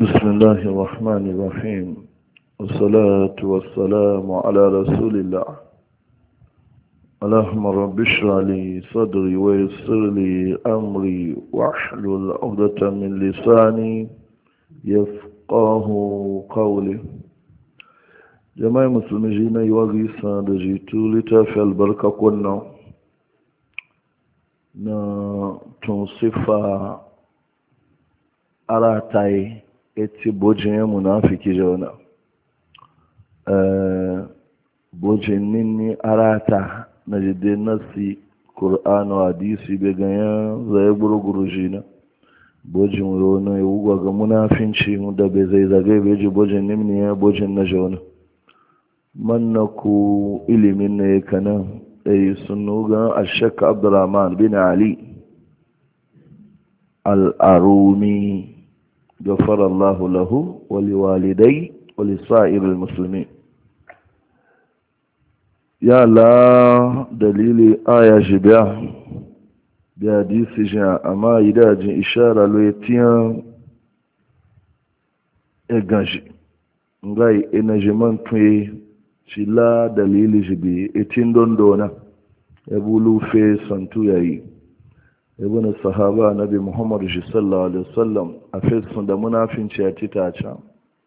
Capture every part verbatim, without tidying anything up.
بسم الله الرحمن الرحيم والصلاة والسلام على رسول الله. اللهم رب اشرح لي صدري ويسر لي أمري واحلل عقدة من لساني يفقه قولي. جماعة مسلمين يواغي سادجيتو لتافي البركة كنا na tunsifa aratai eti bojin ya munafiki jauna bojin nini arata na jide nasi ƙur'anu hadisi bai ganyen zai gurguru jina bojin wani ya wugwa ga munafinci da bai zai zagaye bai ji bojin nimni ya bojin na jauna manna ku ilimin na ya kanan ɗaya sun nuga ashaka abdurrahman bin ali al'arumi غفر الله له ولوالديه ولسائر المسلمين. يا لا دليل آية جبيا بحديث جاء أما إذا جاء إشارة لويتيان إغانجي ngai enajiman tuye ci la dalili jibi etin don dona ebulu fe santu yayi ibn sahaba nabi muhammad sallallahu alaihi wasallam a fesun da munafinci ya ci ta can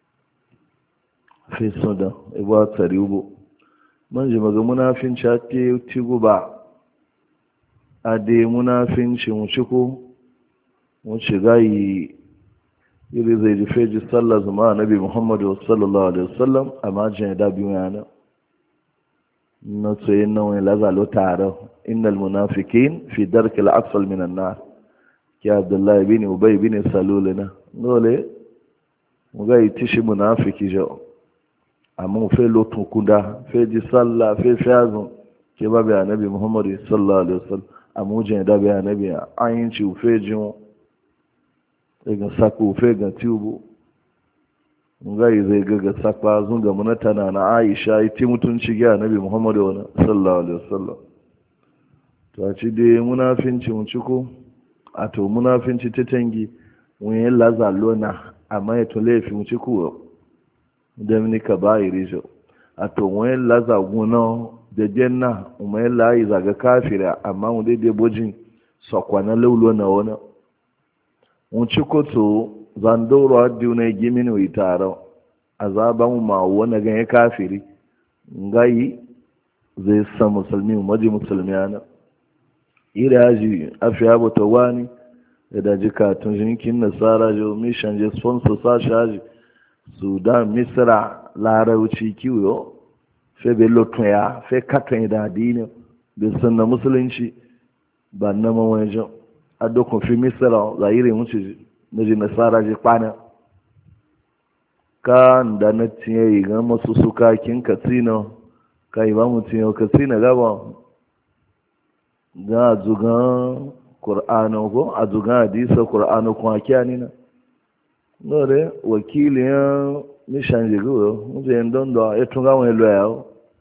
fesun da iba tsari ubo man ji maga munafinci ya ce tigu ba a da munafinci mu ciko mu ci gayi iri zai ji feji sallah zuma nabi muhammad sallallahu alaihi wasallam a majin da biyu yana na tsoyin nan wani lazalo tare innal munafikin fi darkil asfal minan nar ki abdullahi bin ubay bin salul na dole mu ga itishi munafiki jo amma mu fe lotun kuda fe ji sallah fe fiazun ke babu annabi muhammad sallallahu alaihi wasallam amma je da bi annabi ayin ci fe ji mu ga saku fe ga tubu ngai zai gaga sakwa zun ga munatana na Aisha iti mutunci ga Nabi Muhammadu sallallahu alaihi wasallam to a ci dai munafinci mun ciko a to munafinci ta tangi mun yi lazalona amma ya to laifi mun ciko da mini ka bayiri jo a to mun yi lazaguna da janna mun yi layi zaga kafira amma mun dai dai bojin sakwana laulo na wani mun ciko to zandoro haddi na gimin wi taro azaban ma wani ganye kafiri ngai zai san musulmi maji musulmi ana iraji afiya bata wani da jika tun jinkin nasara jo mission je sponsor sa shaji sudan misra larauci kiwo fe bello toya fe katon da dini da sunna musulunci ba na mawajen adokun fi misra zaire muci na ji nasara ji kwana ka da na tiye yi ga masu suka kin katsina ka yi ba mu tiye katsina gaba ga azugan ƙur'anu ko azugan hadisa ƙur'anu kuma kyani na nore wakilin nishan jigo mutu yin don da ya tunga wani loya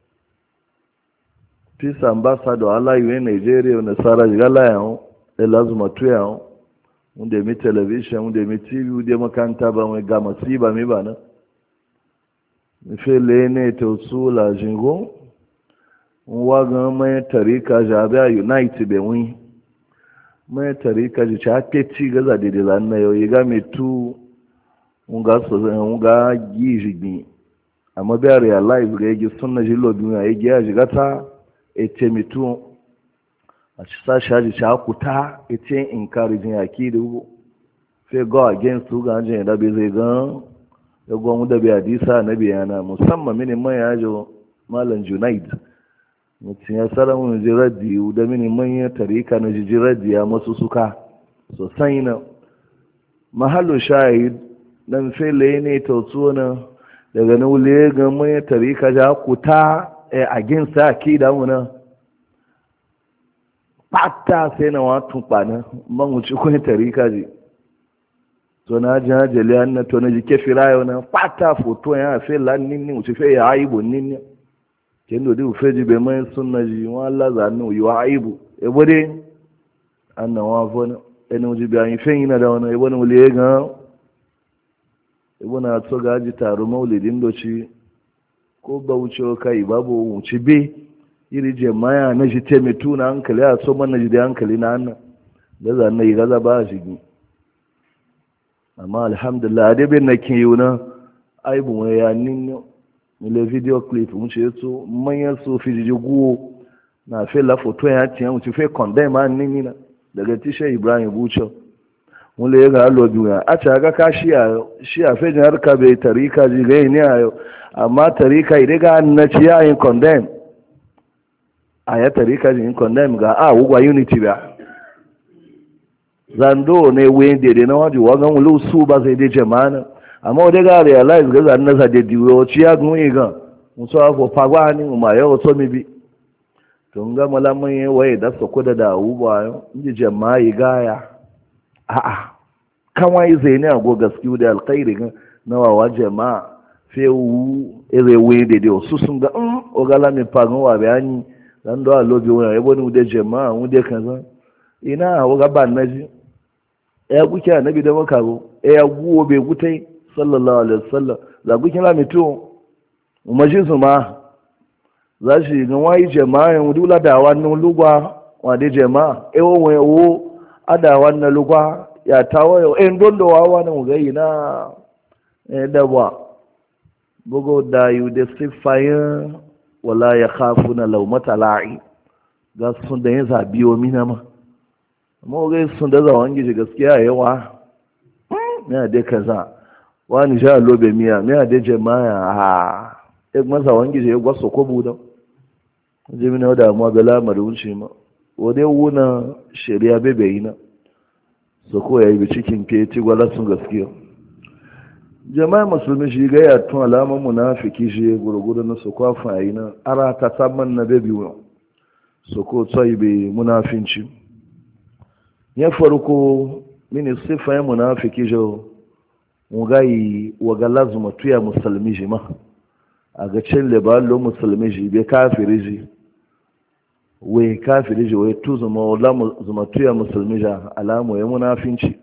peace ambassador alayiwe nigeria nasara jiga layan elazuma tuya wanda mi television wanda mi tv wanda makanta ba mai ga masiba mi ba na mi fele ne to su la jingo wa ga mai tarika jabe a unite be wi mai tarika ji cha peti ga za de la na yo yiga mi tu unga so unga gijigi amma be realize ga yi sunna ji lo duniya yi ga ji gata ete mi tu a ci sashi haji ci hakuta ita yin encouraging yaki da ugbo sai go against su ga hajjin da bai zai gan ya gwa da bai hadisa na biyana musamman mini man ya jo malam junaid mutum ya tsara mun ji raddi da mini manyan tarika na jiji raddi ya masu suka sosai na mahallo shahid dan fele ne tautuwa na daga na wule ga manyan tarika ja hakuta against yaki da mu na pata sai na watun kpanin man wuce kuni tarika ji to na ji hajjali an na to na ji kefi rayo na pata foto ya fe lan ninni wuce fe ya aibu ninni ke ndo di ufe ji be mai sunna ji wa Allah za nu yi wa aibu e bode an na wa fona ene wuce bi an yi fe ina da wani e wani wule ga ibuna to gaji taro maulidin doci ko ba wuce kai babu wuce be iri jama'a na ji temitu na hankali a so man na ji da hankali na annan da zan yi gaza ba shi gi amma alhamdulillah dai bin na kin yi na aibu mai ya nin le video clip mu ce to manyan so fi ji guwo na fe la photo ya tiyan mu ci fe condemn an nin na daga tishe Ibrahim Bucho mun le ga lo biya a ta ga ka shi a shi a fe jar ka be tarika ji ga ni ayo amma tarika ide ga na ci ya in condemn aya tarika ji in condemn ga a ugwa unity ba zando ne we de de na waji wagan lu su ba sai de jama'a amma wadda ga realize ga zan nasa da diwo ci ya gun yi gan musu afo pagwa ni mu ma yau so mi bi to nga malaman yi waye da so koda da uba yo inji jama'i gaya a a kan wai zai ne ago gaskiyu da alkhairi gan na wa jama'a fe wu ere we de de su sun ga um o gala mi pagan wa bayani dan do alobi wa yebo ni de jama'a mu de kan ina o ga ban naji ya kuke annabi da makaro ya guwo bai gutai sallallahu alaihi wasallam za ku kira mito umaji su ma za shi ga wai jama'a yin dula da wannan lugwa wade jama'a e wo wo wo ada wannan lugwa ya tawo yo en dondo wa wannan ga ina e da ba bugo da yu de sifayin wala ya khafuna lawmata la'i ga sun da yin zabiyo mina ma amma ga sun da zawan gije gaskiya yawa ne da kaza wani sha lobe miya miya da jama'a ha ek masa wangi je gwaso ko buda je mina da mu bela marunci ma wode wuna shari'a bebe ina so ko yayi bi cikin ke ti gwala sun gaskiya jama'a musulmi shi ga ya tun alaman munafiki shi gurgudu na su kwafa ina ara ta sabman na bebe wo so ko tsayi be munafinci ya farko mini sifa munafiki jo mugayi waga lazuma tuya musulmi ji ma a ga cin libalo musulmi ji bai kafiri ji wai kafiri ji wai tu zuma tuya musulmi ji alamu ya munafinci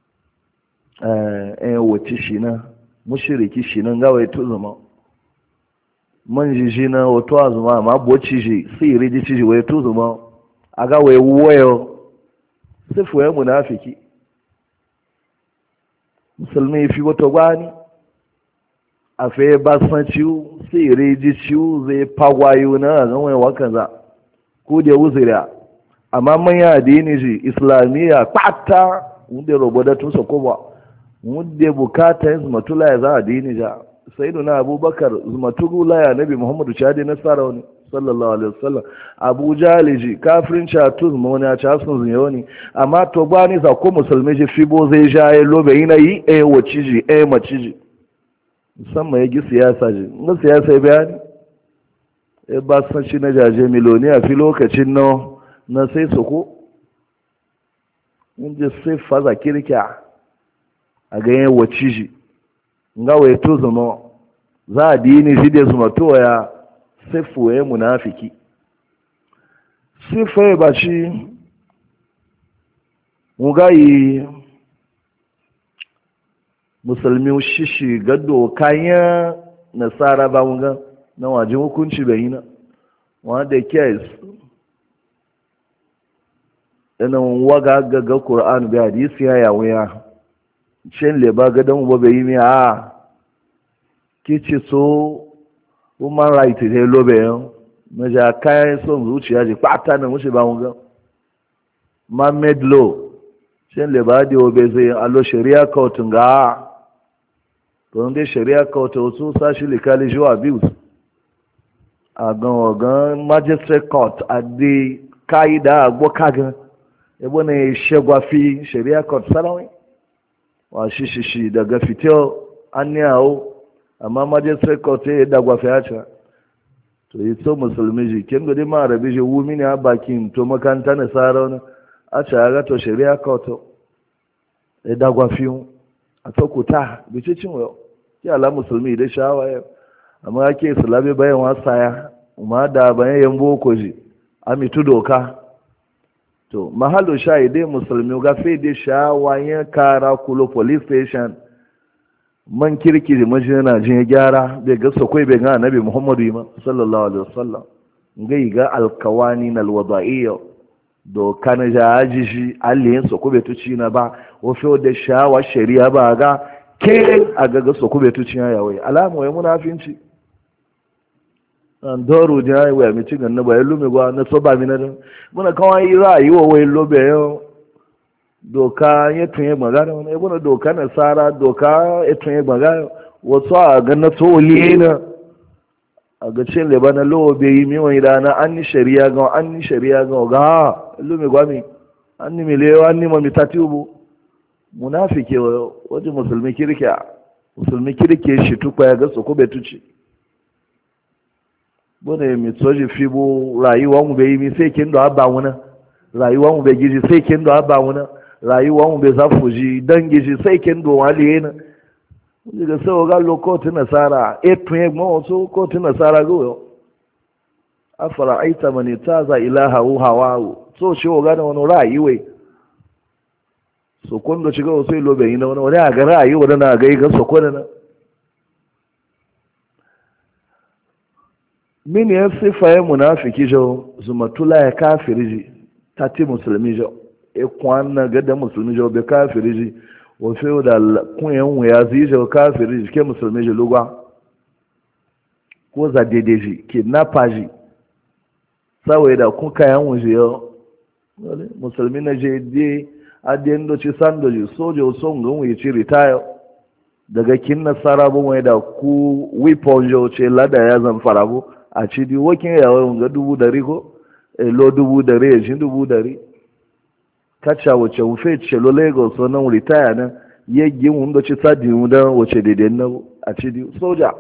eh wace shi na mushiriki shi nan gawai tu zuma man ji ji na wato a zuma ma boci ji siri ji ci ji wai tu zuma a ga wai wayo sifu ya munafiki musulmi fi wata gwani a fe ba san ciwo sai reji ciwo zai fagwayo na ganwai wakaza ko da wuzira amma manya addini ji islamiyya kwata wanda roboda tun sa kowa wanda bukata yin zumatula ya za addini ja sai na abubakar zumatula ya nabi muhammadu chadi na sarauni sallallahu alaihi wasallam abu jaliji kafirin chatuz mona ya chasun zuyo ne amma to ba ni za ko musulmi ji fibo zai jaye lobe yana yi eh waciji eh maciji musamman ya gi siyasa ji na siyasa bayani eh ba san shi na jaje miloniya fi lokacin no na sai su ko in ji sai faza kirkiya a ga yin waciji nga wai to zuma za a dini shi da zuma to ya sifu ya munafiki sifa ya bashi mugayi musulmi shishi gado kayan nasara ba muga na wajen hukunci bai na wanda kes yana waga gaga ƙura'an bai hadisi ya yawon ya cin leba gadon ba bai yi mai a kici so human right ne lobe yau na ja kayan son zuciya ji kwata na mushi ba muga man-made law cin leba da obe zai alo shari'a kautun ga don dai shari'a kauta wasu sashi likali jiwa abuse a gan ogan magistrate court a di ka'ida agbo kagan ebe na ya shagwafi shari'a court sarawai wa shi shi shi daga fito an ni awo amma magistrate court ya dagwafi ya ce to yi so musulmi ji kin gudi ma arabi ji wumi ne a bakin to makanta na sarawai a ce a gato shari'a court ya dagwafi a tokuta bici cin wayo ki ala musulmi da shawaye amma ake islami bayan wasa ya ma da bayan yan boko ji amitu doka to mahallu shaide musulmi ga fe da shawayen kara kulo police station man kirki da majina jin gyara bai ga sakwai bai ga annabi muhammadu ma sallallahu alaihi wasallam gai ga alkawani na alwada'iyya doka na jaji shi aliyin sakwai tuci na ba wafi da shawa shari'a ba ga ke a gaga sakwai tuci na yawai alamu ya munafinci an doro da ya waya mai cikin na bayan lume ba na soba mi na dan muna kawai ra'ayiwa wai lobe yau doka ya tunye magana wani ibuna doka na tsara doka ya tunye magana wasu a ga na tsoli na a ga cin leba na lowo bai yi miwon idana an ni shari'a ga an ni shari'a ga ga ha lume gwami an ni milewa an ni mamitati ubu munafike wajen musulmi kirke musulmi kirke shi tukwa ya ga su kube tuci bune mi soji fibo rayuwa mu bai yi mi sai kin da abba wuna rayuwa mu bai giji sai kin da abba wuna rayuwa mu bai zafu ji dangi ji sai kin do wali yana daga sai ga lokoti nasara e tun mo so ko tun nasara go afara aita mani taza ilaha hu hawa so shi o ga da wani rayuwa so kondo shiga sai lobe ina wani wani ga rayuwa da na ga ga so ko da na min ya sifa ya munafiki jo zumatula ya kafiriji tati musulmi jo e kwanna gada musulmi jo be kafiriji o fe da kun yan wuya zi jo kafiriji ke musulmi jo lugwa ko za dedeji kidnapper sawai da kun kayan wuje yo musulmi na je de adiyan do ci sandoji sojo son gan wuyi ci retire daga kin nasara bu mai da ku weapon jo ce lada ya zan farabu a ci di wakin yawon ga dubu dari ko lo dubu dari ya shi dubu dari kacha wace wufe ce lo lagos wannan ritaya nan yaggi wanda ci sadi wanda wace daidai na a ci di soja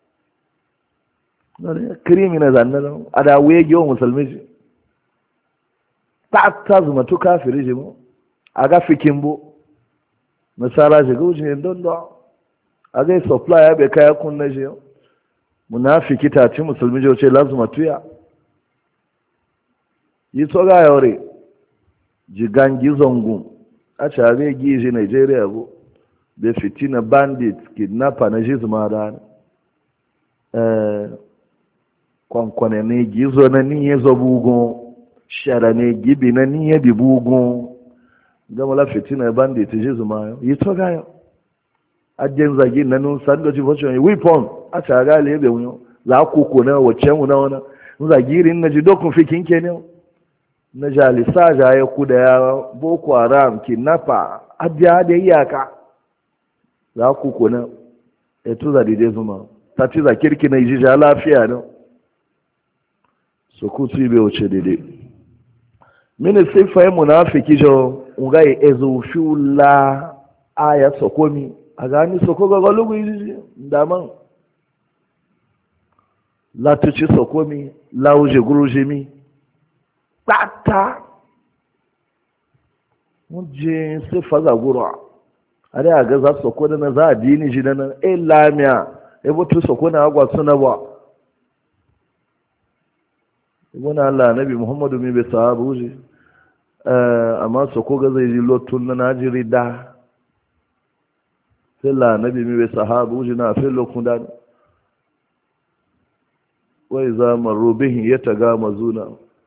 criminal zannan a da wuye giwa musulmi ji ta ta zuma tu kafiri ji mu a ga fikin bu nasara ji gauji ne don don a ga supply ya bai kaya kun na ji yau munafiki ta ci musulmi jo ce lazuma tuya yi tsoga yore jigan gizongun a care gizi nigeria bu da fitina bandit kidnapper na jizma da eh kwankwane ne gizo na niye zo bugun shara ne gibi na niye bi bugun gama la fitina bandit jizma yi tsoga yau ajin zagi na nun sando ci fosho yi weapon a caga le be wunyo za ku ko na wacce mu na wana zagirin na ji dokun fikin ke ne na jalisa ja ya ku da ya boko haram kidnapper abiya da iyaka za ku ko na e to za dide zuma ta ci za kirki na ji ja lafiya ne so ku ci be wuce dide mini sifa munafiki jo ugai ezu fiula aya sokomi a gani soko ga galugu yi daman latuci soko mi lauje guruje mi tata muje sai faza gura a da ga za soko da na za a dini shi da nan e lamiya e butu soko na agwa suna ba ibn Allah nabi Muhammadu mi be sahabu ji amma soko ga zai ji lotun na najiri da filla nabi mi bai sahabu jina fillo kundan wai za maru bihin ya taga mazuna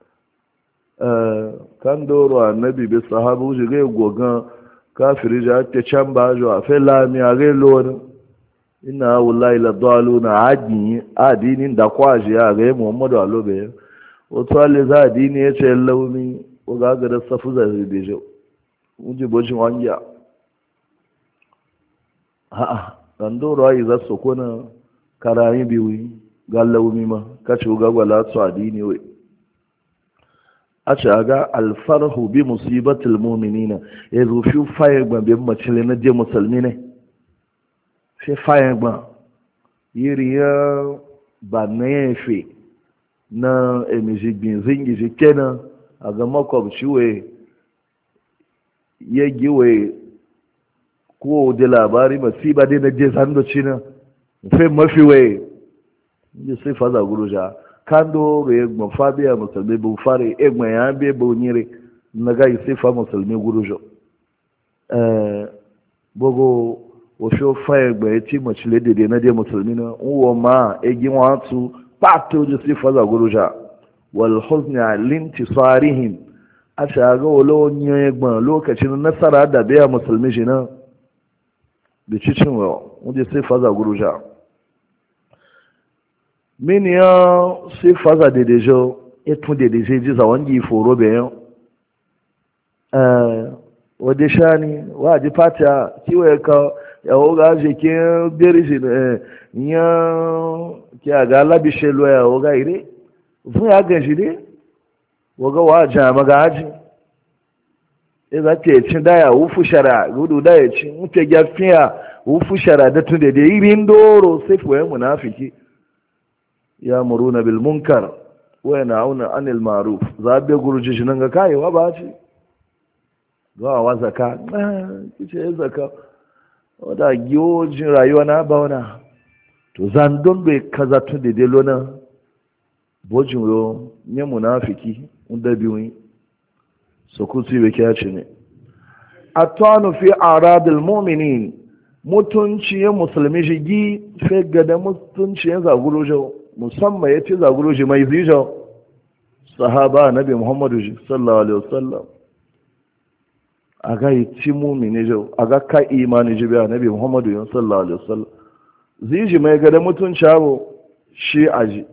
kan doro annabi bai sahabu ji gai gogan kafiri ja ta can ba jo a filla mi a gai lori ina wallahi la dalu na adini adinin da kwaji a gai muhammadu alobe wato ale za adini ya ce launi ko ga ga da safu zai da jo uji bojin wanya a'a dan doro ai za su kona karayi biyu ga laumi ma kace ga gwala su adini wai a ce ga alfarhu bi musibatil mu'minina ya zo fi faye gba bi macile na je musulmi ne fi faye gba yiri ya ba na yafe na emiji bin zingi ji kenan a ga makwabci we ya giwe ko da labari masiba dai na je sandoci na fe mafi waye ji sai faza guruja kando ga yagma fabiya musulmi bu fare egma ya be bu nyire na ga sai fa musulmi gurujo eh bogo wasu faye gbaye ti mace ledede na dai musulmi na uwa ma egi wasu pato ji sifa za guruja wal huzni linti sarihim a shaga wala wani yagbon lokacin nasara da biya musulmi shi na da cicin wa wuje sifa za guruja min ya sifa za dedejo etun dedeje ji za wangi foro bayan wadda shani wa ji fata kiwo ya kawo yawo ga jikin birji ya ki ga labishe lo yawo ga ire fun ya ga shi ne waga wa jama ga aji e za ke cin da ya wufu shara gudu da ya ci muke gafiya wufu shara da tun da da irin doro sai fuwaye munafiki ya muruna bil munkar wa yanhauna anil ma'ruf za be guruji shi nan ga kayewa ba ci ga wa zaka kice zaka wadda giyojin rayuwa na bauna to zan don bai kaza tun da delo na bojin yo ne munafiki wanda biyu so ku ci bai kyace ne atanu fi aradil mu'minin mutunci ya musulmi shigi fe gada mutunci ya zagurojo musamman ya ce zagurojo mai zijo sahaba nabi muhammadu sallallahu alaihi wasallam a ga yi ci mumini jau a ga ka imani ji biya nabi muhammadu yin sallallahu alaihi wasallam zai mai gada mutum shawo shi aji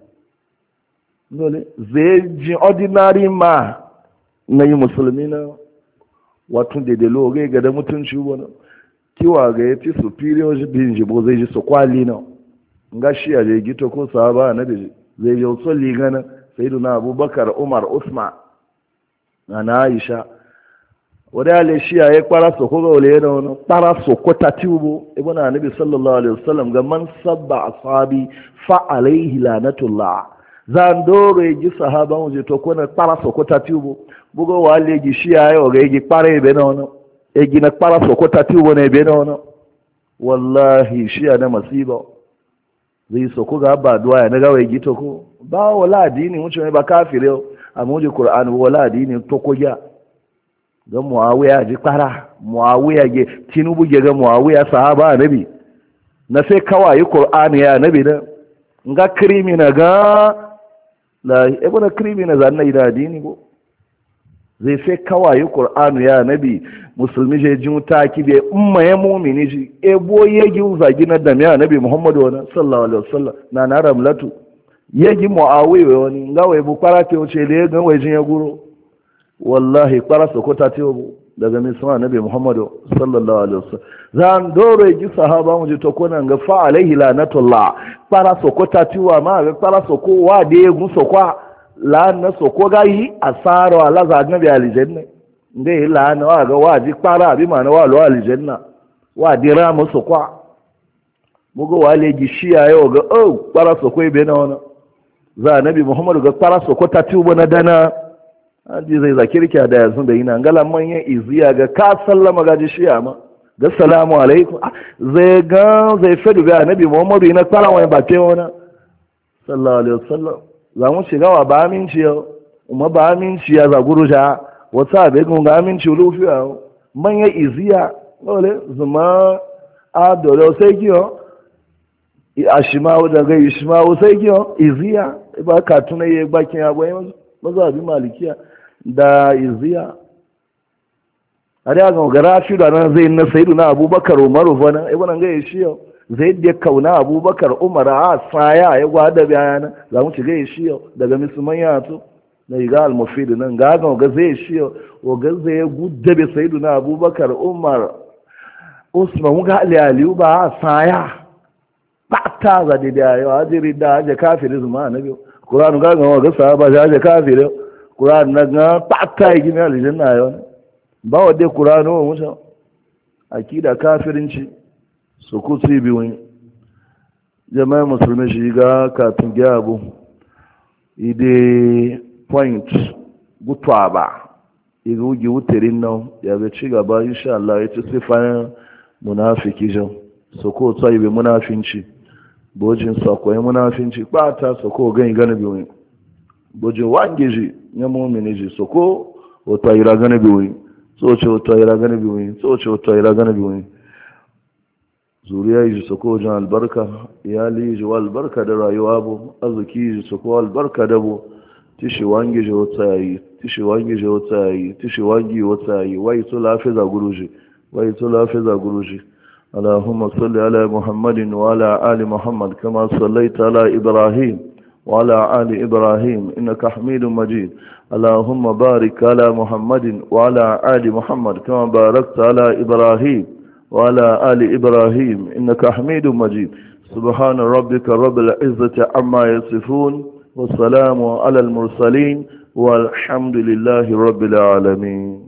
dole zai ji ordinary ma na yi musulmi na watun da da logai gada mutum shi wani kiwa ga ya ci superior bin jibo zai ji su kwali na ga shi a jai gito ko sahaba nabi zai ji wasu ligana sai na abubakar umar usman na aisha wadda shi ya yi kpara soko ga wale yana wani kpara soko ta tubo ibn anabi sallallahu alaihi wasallam ga man sabba ashabi fa alaihi lanatullah zan doro ya ji sahaba mu je to ko na kpara soko ta tubo bugo wale gi shi ya yi ga gi kpara ebe na wani e gi na kpara soko ta tubo na ebe na wani wallahi shi ya na masiba zai soko ga ba duwa ya na ga wai gi to ko ba wala addini mun ce ba kafire amma mu ji qur'ani wala addini to ko ya ga muawiya ji kara muawiya ge tinubu ge ga muawiya sahaba nabi na sai kawai qur'ani ya nabi da nga krimina ga la ibn krimina zanna ida dini go zai sai kawai qur'ani ya nabi musulmi je jin taki be umma ya mu'mini ji e boye gi uzagi na da ya nabi muhammadu sallallahu alaihi wasallam na na ramlatu yegi muawiya wani nga wai bu kwarate wuce le ga wai jin ya guro wallahi kpara sokota ta yau daga misma nabi muhammadu sallallahu alaihi wasallam zan doro yi sahaba mu ji to konan ga fa alaihi lanatullah kpara sokota ta wa ma ga kpara soko wa de gun sokwa la na soko ga yi asaro ala za nabi aljanna ngai la na wa ga wa ji kpara bi ma na wa lo aljanna wa dira mu sokwa mugo wale gi shiya yau ga oh kpara soko ibe na wana za nabi muhammadu ga kpara sokota ta wa na dana Haji zai zakirki da yanzu da yana ngala manyan iziya ga ka sallama gaji shiya ma ga salamu alaikum zai ga zai fedu ga annabi Muhammadu ina tsara wani ba ke wani sallallahu alaihi wasallam za mu shiga wa ba aminci yau umma ba aminci ya za guruja wata bai gun ga aminci lufiya manyan iziya dole zuma a dole sai kiyo a shimawo daga shimawo sai kiyo iziya ba ka tuna yi bakin abuwa mazhabin malikiya da iziya a da ga gara shi da nan zai na sayidu na abubakar umaru fana ibn an ga shi yau zai da kauna abubakar umar a saya ya gwada bayana za mu ci ga shi yau daga musulman ya to na iga al-mufid nan ga ga ga zai shi yau o ga zai gudda be sayidu na abubakar umar usman mu ga ali ali ba a saya ba ta za da da yau ajiri da aje kafiri zuma annabi Qur'an ga ga ga sahaba ja aje kafiri Qur'an na ga ta yi gina aljanna yau ba wa dai Qur'an wa musa akida kafirinci su ku su bi wani jama'a musulmi shi ga kafin gyabu ide point gutwa ba iga ugi wuterin nan ya ga ci gaba insha Allah ya ci sifayen munafiki jan su ko tsayi bi munafinci bojin sakwai munafinci bata su ko gani gani bi wani bojin wange ji ya mumini ji su ko wata ira gani bi wani tsoce wata ira gani bi wani tsoce wata ira gani bi wani zuriya yi su ko jan albarka, iyali ji wa albarka da rayuwa bu, arziki ji su ko albarka da bu, tishi wangi ji wata yi, tishi wangi ji wata yi, tishi wangi wata yi, wai to lafi za guruji, wai to lafi za guruji. Allahumma salli ala Muhammadin wa ala ali Muhammad kama sallaita ala Ibrahim wa ala ali Ibrahim innaka Hamidum Majid. Allahumma barik ala Muhammadin wa ala ali Muhammad kama barakta ala Ibrahim وعلى آل إبراهيم إنك حميد مجيد. سبحان ربك رب العزة عما يصفون والسلام على المرسلين والحمد لله رب العالمين.